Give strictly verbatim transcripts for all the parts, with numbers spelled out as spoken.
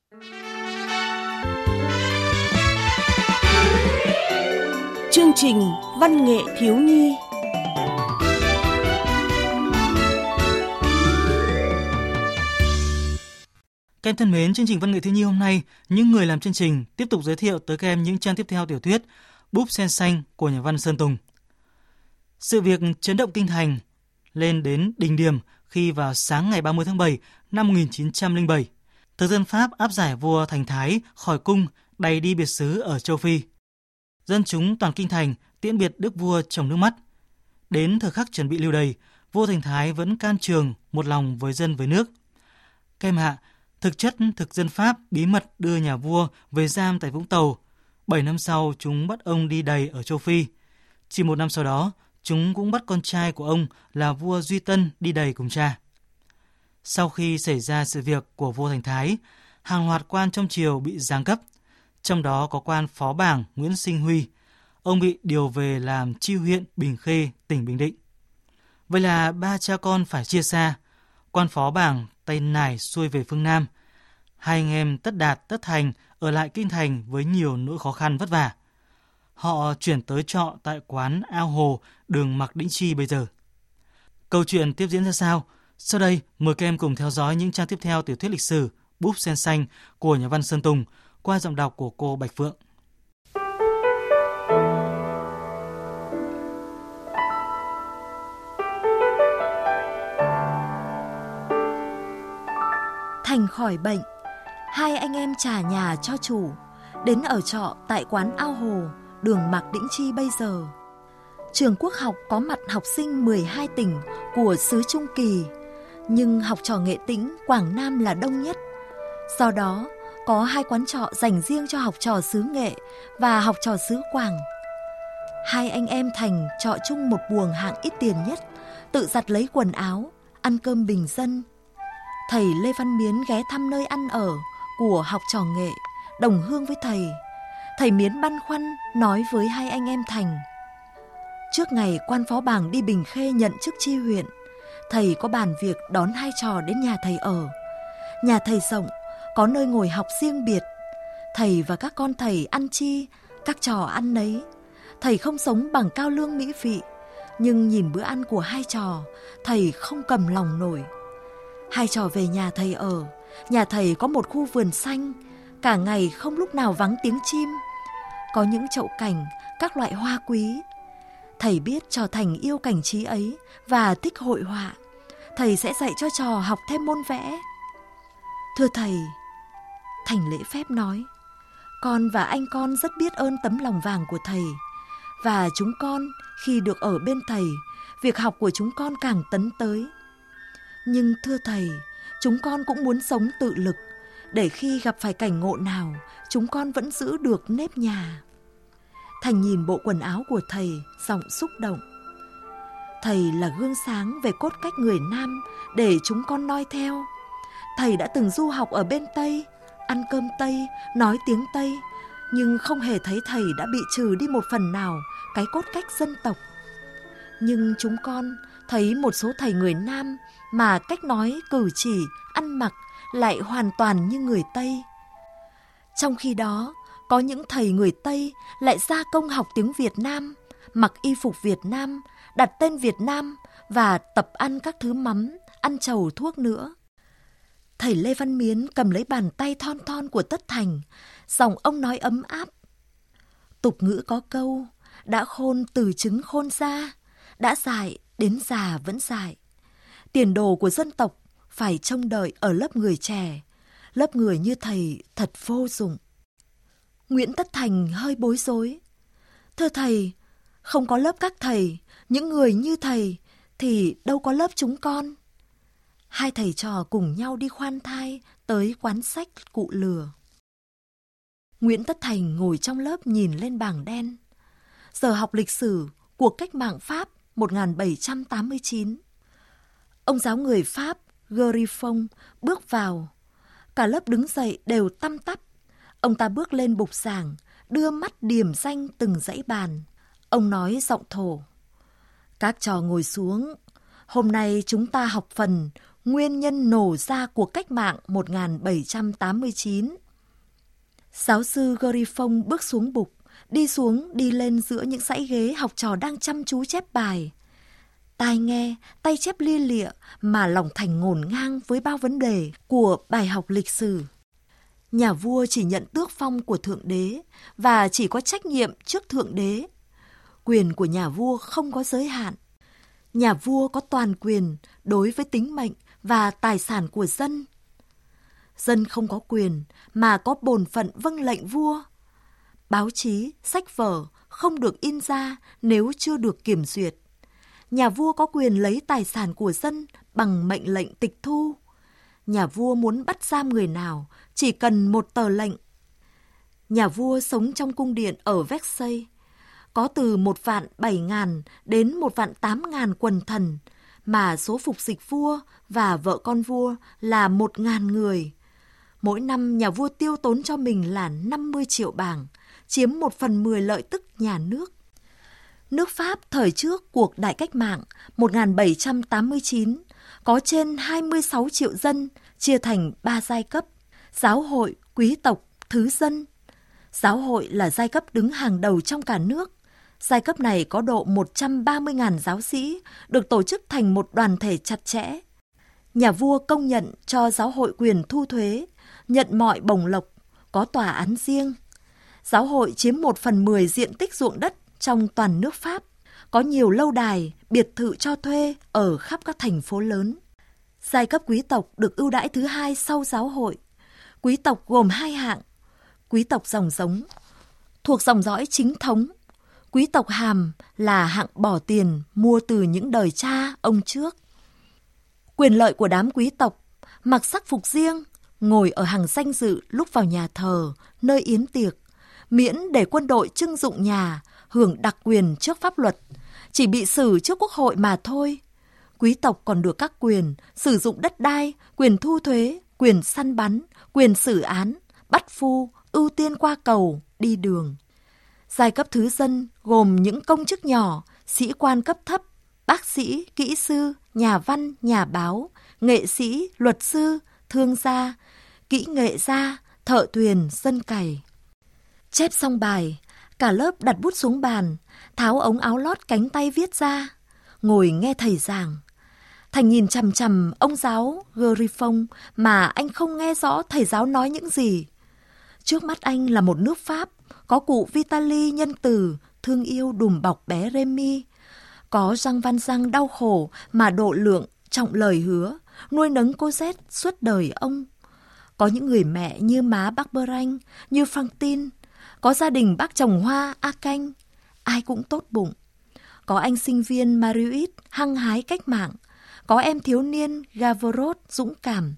Chương trình Văn nghệ thiếu nhi. Các em thân mến, chương trình Văn nghệ thiếu nhi hôm nay, những người làm chương trình tiếp tục giới thiệu tới các em những trang tiếp theo tiểu thuyết Búp Sen Xanh của nhà văn Sơn Tùng. Sự việc chấn động kinh thành lên đến đỉnh điểm khi vào sáng ngày ba mươi tháng bảy năm một nghìn chín trăm lẻ bảy, thực dân Pháp áp giải vua Thành Thái khỏi cung đày đi biệt xứ ở châu Phi. Dân chúng toàn kinh thành tiễn biệt đức vua trồng nước mắt. Đến thời khắc chuẩn bị lưu đày, vua Thành Thái vẫn can trường một lòng với dân với nước. Các em ạ, thực chất thực dân Pháp bí mật đưa nhà vua về giam tại Vũng Tàu. Bảy năm sau, chúng bắt ông đi đày ở châu Phi. Chỉ một năm sau đó, chúng cũng bắt con trai của ông là vua Duy Tân đi đày cùng cha. Sau khi xảy ra sự việc của vua Thành Thái, hàng loạt quan trong triều bị giáng cấp. Trong đó có quan phó bảng Nguyễn Sinh Huy. Ông bị điều về làm chi huyện Bình Khê, tỉnh Bình Định. Vậy là ba cha con phải chia xa. Quan phó bảng tay nải xuôi về phương Nam. Hai anh em Tất Đạt, Tất Thành ở lại kinh thành với nhiều nỗi khó khăn vất vả. Họ chuyển tới trọ tại quán Ao Hồ, đường Mạc Đĩnh Chi bây giờ. Câu chuyện tiếp diễn ra sao? Sau đây, mời các em cùng theo dõi những trang tiếp theo tiểu thuyết lịch sử Búp Sen Xanh của nhà văn Sơn Tùng qua giọng đọc của cô Bạch Phượng. Thành khỏi bệnh, hai anh em trả nhà cho chủ, đến ở trọ tại quán Ao Hồ, đường Mạc Đĩnh Chi bây giờ. Trường Quốc học có mặt học sinh mười hai tỉnh của xứ Trung Kỳ, nhưng học trò Nghệ Tĩnh, Quảng Nam là đông nhất. Do đó, có hai quán trọ dành riêng cho học trò xứ Nghệ và học trò xứ Quảng. Hai anh em Thành trọ chung một buồng hạng ít tiền nhất, tự giặt lấy quần áo, ăn cơm bình dân. Thầy Lê Văn Miến ghé thăm nơi ăn ở của học trò Nghệ, đồng hương với thầy. Thầy Miến băn khoăn nói với hai anh em Thành. Trước ngày quan phó bảng đi Bình Khê nhận chức chi huyện, thầy có bàn việc đón hai trò đến nhà thầy ở. Nhà thầy rộng, có nơi ngồi học riêng biệt. Thầy và các con thầy ăn chi, các trò ăn nấy. Thầy không sống bằng cao lương mỹ vị, nhưng nhìn bữa ăn của hai trò, thầy không cầm lòng nổi. Hai trò về nhà thầy ở. Nhà thầy có một khu vườn xanh, cả ngày không lúc nào vắng tiếng chim. Có những chậu cảnh, các loại hoa quý. Thầy biết trò Thành yêu cảnh trí ấy và thích hội họa. Thầy sẽ dạy cho trò học thêm môn vẽ. Thưa thầy, Thành lễ phép nói, con và anh con rất biết ơn tấm lòng vàng của thầy. Và chúng con khi được ở bên thầy, việc học của chúng con càng tấn tới. Nhưng thưa thầy, chúng con cũng muốn sống tự lực, để khi gặp phải cảnh ngộ nào, chúng con vẫn giữ được nếp nhà. Thành nhìn bộ quần áo của thầy, giọng xúc động. Thầy là gương sáng về cốt cách người Nam để chúng con noi theo. Thầy đã từng du học ở bên Tây, ăn cơm Tây, nói tiếng Tây, nhưng không hề thấy thầy đã bị trừ đi một phần nào cái cốt cách dân tộc. Nhưng chúng con thấy một số thầy người Nam mà cách nói, cử chỉ, ăn mặc lại hoàn toàn như người Tây. Trong khi đó, có những thầy người Tây lại gia công học tiếng Việt Nam, mặc y phục Việt Nam, đặt tên Việt Nam và tập ăn các thứ mắm, ăn trầu thuốc nữa. Thầy Lê Văn Miến cầm lấy bàn tay thon thon của Tất Thành, giọng ông nói ấm áp. Tục ngữ có câu, đã khôn từ trứng khôn ra, đã dại đến già vẫn dại. Tiền đồ của dân tộc phải trông đợi ở lớp người trẻ, lớp người như thầy thật vô dụng. Nguyễn Tất Thành hơi bối rối. Thưa thầy, không có lớp các thầy, những người như thầy, thì đâu có lớp chúng con. Hai thầy trò cùng nhau đi khoan thai tới quán sách Cụ Lừa. Nguyễn Tất Thành ngồi trong lớp nhìn lên bảng đen. Giờ học lịch sử cuộc cách mạng Pháp một nghìn bảy trăm tám mươi chín. Ông giáo người Pháp Griffon bước vào. Cả lớp đứng dậy đều tăm tắp. Ông ta bước lên bục giảng, đưa mắt điểm danh từng dãy bàn. Ông nói giọng thổ. Các trò ngồi xuống. Hôm nay chúng ta học phần nguyên nhân nổ ra cuộc cách mạng một nghìn bảy trăm tám mươi chín. Giáo sư Garifong bước xuống bục, đi xuống đi lên giữa những dãy ghế học trò đang chăm chú chép bài. Tai nghe, tay chép lia lịa mà lòng Thành ngổn ngang với bao vấn đề của bài học lịch sử. Nhà vua chỉ nhận tước phong của Thượng Đế và chỉ có trách nhiệm trước Thượng Đế. Quyền của nhà vua không có giới hạn. Nhà vua có toàn quyền đối với tính mệnh và tài sản của dân. Dân không có quyền mà có bổn phận vâng lệnh vua. Báo chí, sách vở không được in ra nếu chưa được kiểm duyệt. Nhà vua có quyền lấy tài sản của dân bằng mệnh lệnh tịch thu. Nhà vua muốn bắt giam người nào chỉ cần một tờ lệnh. Nhà vua sống trong cung điện ở Versailles. Có từ một vạn bảy ngàn đến một vạn tám ngàn quần thần, mà số phục dịch vua và vợ con vua là một ngàn người. Mỗi năm nhà vua tiêu tốn cho mình là năm mươi triệu bảng, chiếm một phần mười lợi tức nhà nước. Nước Pháp thời trước cuộc đại cách mạng một nghìn bảy trăm tám mươi chín có trên hai mươi sáu triệu dân, chia thành ba giai cấp: giáo hội, quý tộc, thứ dân. Giáo hội là giai cấp đứng hàng đầu trong cả nước. Giai cấp này có độ một trăm ba mươi nghìn giáo sĩ, được tổ chức thành một đoàn thể chặt chẽ. Nhà vua công nhận cho giáo hội quyền thu thuế, nhận mọi bổng lộc, có tòa án riêng. Giáo hội chiếm một phần mười diện tích ruộng đất trong toàn nước Pháp, có nhiều lâu đài, biệt thự cho thuê ở khắp các thành phố lớn. Giai cấp quý tộc được ưu đãi thứ hai sau giáo hội. Quý tộc gồm hai hạng: quý tộc dòng giống, thuộc dòng dõi chính thống. Quý tộc hàm là hạng bỏ tiền mua từ những đời cha, ông trước. Quyền lợi của đám quý tộc: mặc sắc phục riêng, ngồi ở hàng danh dự lúc vào nhà thờ, nơi yến tiệc, miễn để quân đội trưng dụng nhà, hưởng đặc quyền trước pháp luật, chỉ bị xử trước quốc hội mà thôi. Quý tộc còn được các quyền sử dụng đất đai, quyền thu thuế, quyền săn bắn, quyền xử án, bắt phu, ưu tiên qua cầu, đi đường. Giai cấp thứ dân gồm những công chức nhỏ, sĩ quan cấp thấp, bác sĩ, kỹ sư, nhà văn, nhà báo, nghệ sĩ, luật sư, thương gia, kỹ nghệ gia, thợ thuyền, dân cày. Chép xong bài, cả lớp đặt bút xuống bàn, tháo ống áo lót cánh tay viết ra, ngồi nghe thầy giảng. Thành nhìn chằm chằm ông giáo Garifong mà anh không nghe rõ thầy giáo nói những gì. Trước mắt anh là một nước Pháp, có cụ Vitaly nhân từ, thương yêu đùm bọc bé Remy. Có Jean Valjean đau khổ mà độ lượng, trọng lời hứa, nuôi nấng cô Z suốt đời ông. Có những người mẹ như má bác Branh, như Franklin. Có gia đình bác trồng hoa, A Canh, ai cũng tốt bụng. Có anh sinh viên Marius hăng hái cách mạng. Có em thiếu niên Gavrot dũng cảm.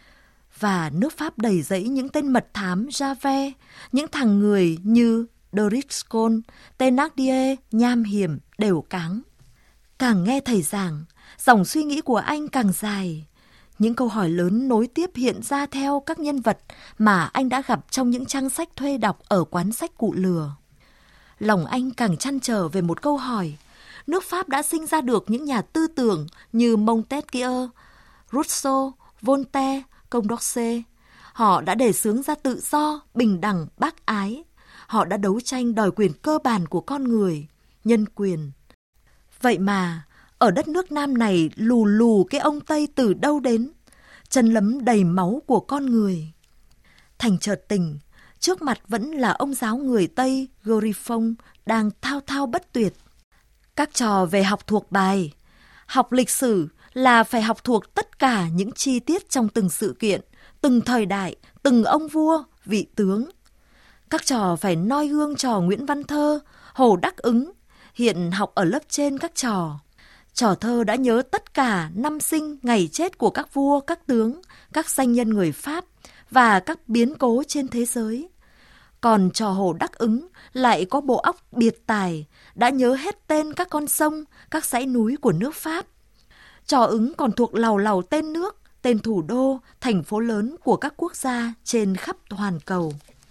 Và nước Pháp đầy dẫy những tên mật thám Javert, những thằng người như Driscoll, Thénardier, nham hiểm, đều cáng. Càng nghe thầy giảng, dòng suy nghĩ của anh càng dài. Những câu hỏi lớn nối tiếp hiện ra theo các nhân vật mà anh đã gặp trong những trang sách thuê đọc ở quán sách cụ lừa. Lòng anh càng trăn trở về một câu hỏi: nước Pháp đã sinh ra được những nhà tư tưởng như Montesquieu, Rousseau, Voltaire, Condorcet. Họ đã đề xướng ra tự do, bình đẳng, bác ái. Họ đã đấu tranh đòi quyền cơ bản của con người, nhân quyền. Vậy mà, ở đất nước Nam này lù lù cái ông Tây từ đâu đến, chân lấm đầy máu của con người. Thành chợt tỉnh, trước mặt vẫn là ông giáo người Tây Garifong đang thao thao bất tuyệt. Các trò về học thuộc bài. Học lịch sử là phải học thuộc tất cả những chi tiết trong từng sự kiện, từng thời đại, từng ông vua, vị tướng. Các trò phải noi gương trò Nguyễn Văn Thơ, Hồ Đắc Ứng, hiện học ở lớp trên các trò. Trò thơ đã nhớ tất cả năm sinh, ngày chết của các vua, các tướng, các danh nhân người Pháp và các biến cố trên thế giới. Còn trò Hồ Đắc Ứng lại có bộ óc biệt tài, đã nhớ hết tên các con sông, các dãy núi của nước Pháp. Trò Ứng còn thuộc làu làu tên nước, tên thủ đô, thành phố lớn của các quốc gia trên khắp hoàn cầu.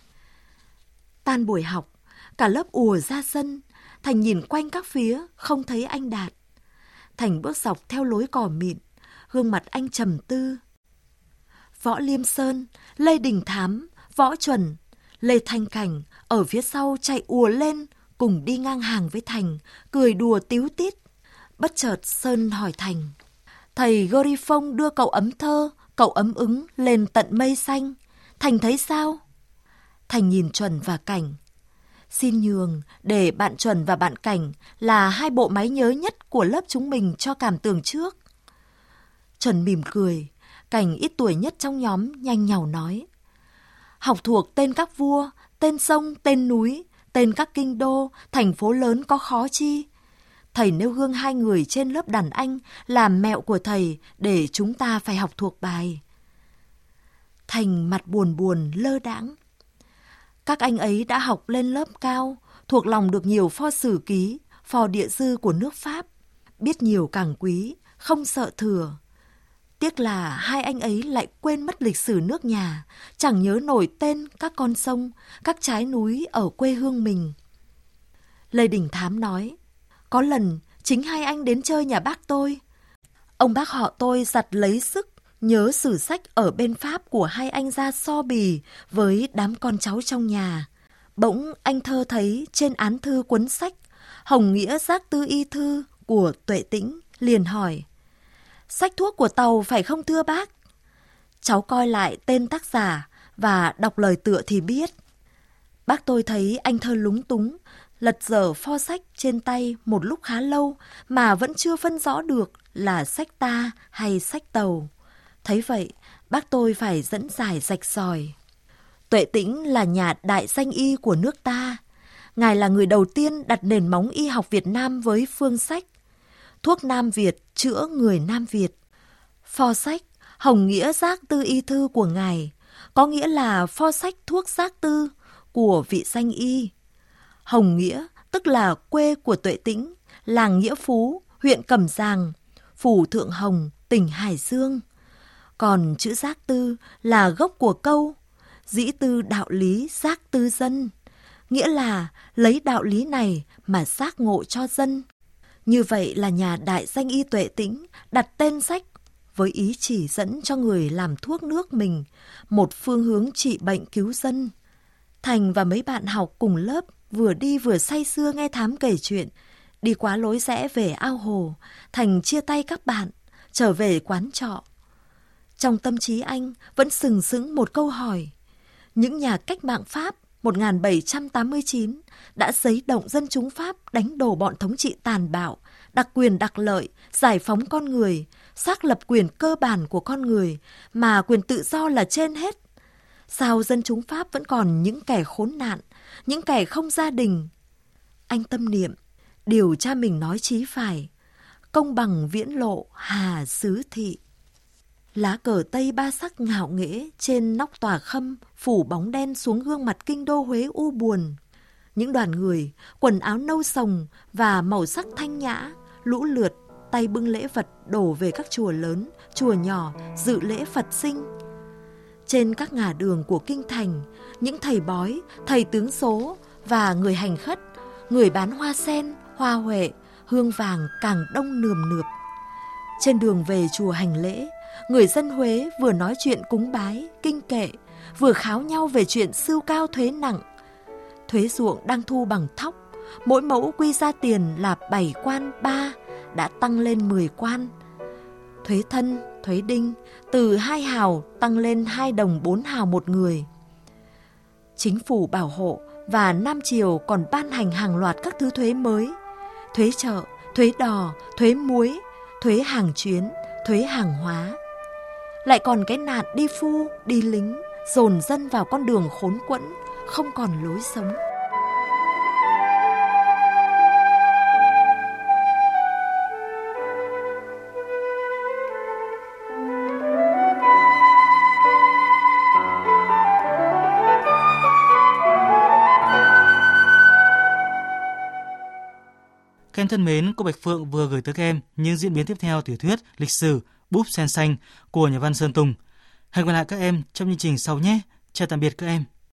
Tan buổi học, cả lớp ùa ra sân. Thành nhìn quanh các phía, không thấy anh Đạt. Thành bước dọc theo lối cỏ mịn, gương mặt anh trầm tư. Võ Liêm Sơn, Lê Đình Thám, Võ Chuẩn, Lê Thanh Cảnh ở phía sau chạy ùa lên, cùng đi ngang hàng với Thành, cười đùa tíu tít. Bất chợt Sơn hỏi Thành: "Thầy Goriphong đưa cậu ấm thơ, cậu ấm ứng lên tận mây xanh. Thành thấy sao?" Thành nhìn Chuẩn và Cảnh. "Xin nhường để bạn Chuẩn và bạn Cảnh là hai bộ máy nhớ nhất của lớp chúng mình cho cảm tưởng trước." Chuẩn mỉm cười. Cảnh ít tuổi nhất trong nhóm nhanh nhảu nói: "Học thuộc tên các vua, tên sông, tên núi, tên các kinh đô, thành phố lớn có khó chi. Thầy nêu gương hai người trên lớp đàn anh làm mẹo của thầy để chúng ta phải học thuộc bài." Thành mặt buồn buồn lơ đãng. Các anh ấy đã học lên lớp cao, thuộc lòng được nhiều pho sử ký, phò địa dư của nước Pháp, biết nhiều càng quý, không sợ thừa. Tiếc là hai anh ấy lại quên mất lịch sử nước nhà, chẳng nhớ nổi tên các con sông, các trái núi ở quê hương mình. Lê Đình Thám nói: "Có lần chính hai anh đến chơi nhà bác tôi. Ông bác họ tôi giặt lấy sức nhớ sử sách ở bên Pháp của hai anh ra so bì với đám con cháu trong nhà. Bỗng anh thơ thấy trên án thư cuốn sách Hồng Nghĩa Giác Tư Y Thư của Tuệ Tĩnh, liền hỏi: Sách thuốc của Tàu phải không thưa bác? Cháu coi lại tên tác giả và đọc lời tựa thì biết. Bác tôi thấy anh thơ lúng túng, lật dở pho sách trên tay một lúc khá lâu mà vẫn chưa phân rõ được là sách ta hay sách Tàu. Thấy vậy, bác tôi phải dẫn giải rạch ròi. Tuệ Tĩnh là nhà đại danh y của nước ta. Ngài là người đầu tiên đặt nền móng y học Việt Nam với phương sách thuốc Nam Việt chữa người Nam Việt. Pho sách Hồng Nghĩa Giác Tư Y Thư của Ngài có nghĩa là pho sách thuốc giác tư của vị danh y. Hồng Nghĩa tức là quê của Tuệ Tĩnh, làng Nghĩa Phú, huyện Cẩm Giàng, phủ Thượng Hồng, tỉnh Hải Dương. Còn chữ giác tư là gốc của câu dĩ tư đạo lý giác tư dân, nghĩa là lấy đạo lý này mà giác ngộ cho dân. Như vậy là nhà đại danh y Tuệ Tĩnh đặt tên sách với ý chỉ dẫn cho người làm thuốc nước mình một phương hướng trị bệnh cứu dân. Thành và mấy bạn học cùng lớp vừa đi vừa say sưa nghe Thám kể chuyện. Đi quá lối rẽ về ao hồ, Thành chia tay các bạn, trở về quán trọ. Trong tâm trí anh vẫn sừng sững một câu hỏi: những nhà cách mạng Pháp một nghìn bảy trăm tám mươi chín đã giấy động dân chúng Pháp đánh đổ bọn thống trị tàn bạo, đặc quyền đặc lợi, giải phóng con người, xác lập quyền cơ bản của con người mà quyền tự do là trên hết. Sao dân chúng Pháp vẫn còn những kẻ khốn nạn, những kẻ không gia đình? Anh tâm niệm, điều cha mình nói chí phải, công bằng viễn lộ hà xứ thị. Lá cờ Tây ba sắc ngạo nghễ trên nóc tòa Khâm phủ bóng đen xuống gương mặt kinh đô Huế u buồn. Những đoàn người, quần áo nâu sồng và màu sắc thanh nhã, lũ lượt, tay bưng lễ vật đổ về các chùa lớn, chùa nhỏ, dự lễ Phật sinh. Trên các ngả đường của kinh thành, những thầy bói, thầy tướng số và người hành khất, người bán hoa sen, hoa huệ, hương vàng càng đông nườm nượp. Trên đường về chùa hành lễ, người dân Huế vừa nói chuyện cúng bái, kinh kệ, vừa kháo nhau về chuyện sưu cao thuế nặng. Thuế ruộng đang thu bằng thóc, mỗi mẫu quy ra tiền là bảy quan ba, đã tăng lên mười quan. Thuế thân, thuế đinh, từ hai hào tăng lên hai đồng bốn hào một người. Chính phủ bảo hộ và Nam Triều còn ban hành hàng loạt các thứ thuế mới: thuế chợ, thuế đò, thuế muối, thuế hàng chuyến, thuế hàng hóa. Lại còn cái nạn đi phu, đi lính, dồn dân vào con đường khốn quẫn, không còn lối sống. Các em thân mến, cô Bạch Phượng vừa gửi tới các em những diễn biến tiếp theo tiểu thuyết lịch sử Búp Sen Xanh của nhà văn Sơn Tùng. Hẹn gặp lại các em trong chương trình sau nhé. Chào tạm biệt các em.